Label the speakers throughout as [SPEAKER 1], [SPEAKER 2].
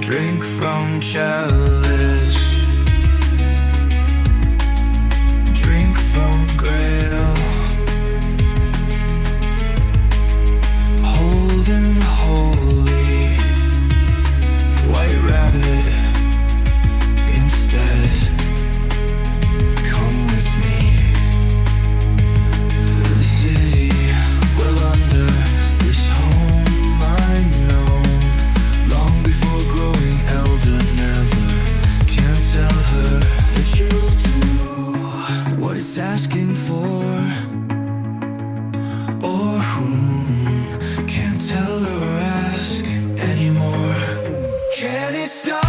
[SPEAKER 1] Drink from chalice, drink from grail, holding holy, white rabbit instead. Come with me. The city well under this home I know. Long before growing elder, never can tell her that you'll do what it's asking for, or whom can't tell or ask anymore. Can it stop?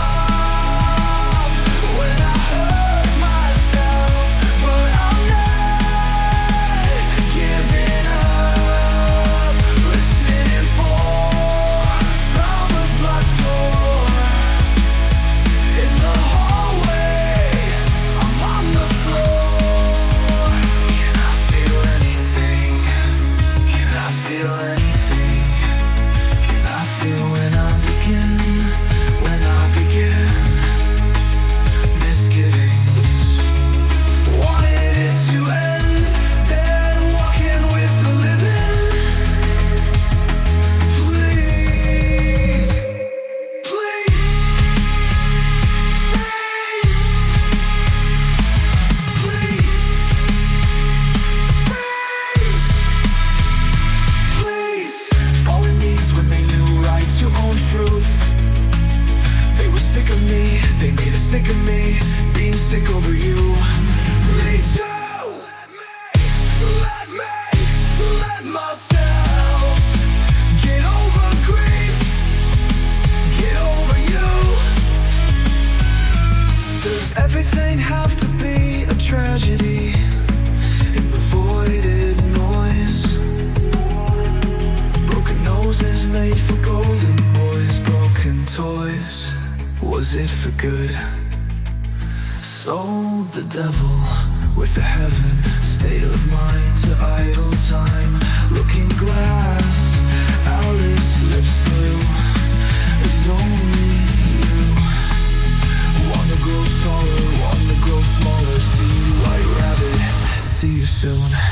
[SPEAKER 1] They made us sick of me, being sick over you. Let myself get over grief, get over you. Does everything have to be a tragedy in the voided noise? Broken noses made for golden boys, broken toys. Was it for good? Sold the devil with the heaven, state of mind to idle time. Looking glass, Alice slips through. It's only you. Wanna grow taller, wanna grow smaller. See you, white rabbit, see you soon.